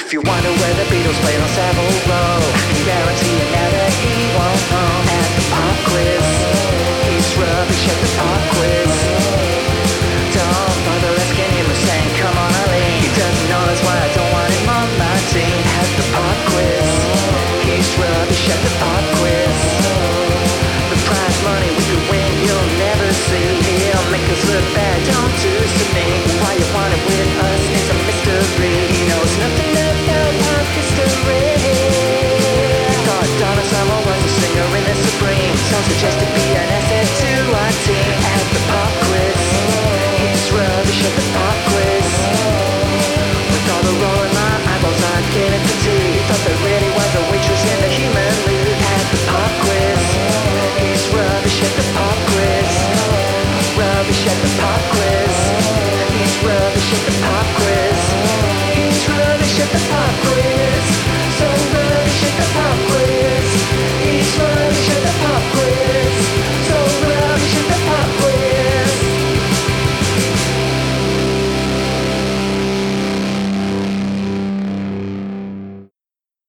If you wonder where the Beatles played on Savile Row, I can guarantee you now that he won't know. At the pop quiz, he's rubbish at the pop quiz. Don't bother asking him or saying, come on Eileen. He doesn't know, that's why I don't want him on my team. At the pop quiz, he's rubbish at the pop quiz. The prize money we could win you'll never see. He'll make us look bad, don't do this to me. Why you want it with us is a mystery. He knows nothing about pop history. Thought Donna Summer was a singer in the Supremes, so suggested be an asset to our team. At the pop quiz, he's rubbish at the pop quiz. With all the roll in my eyeballs I get into tea. He thought there really was a waitress in the human league. At the pop quiz, he's rubbish at the pop quiz. Rubbish at the pop quiz. He's rubbish at the pop quiz. He's rubbish at the pop quiz.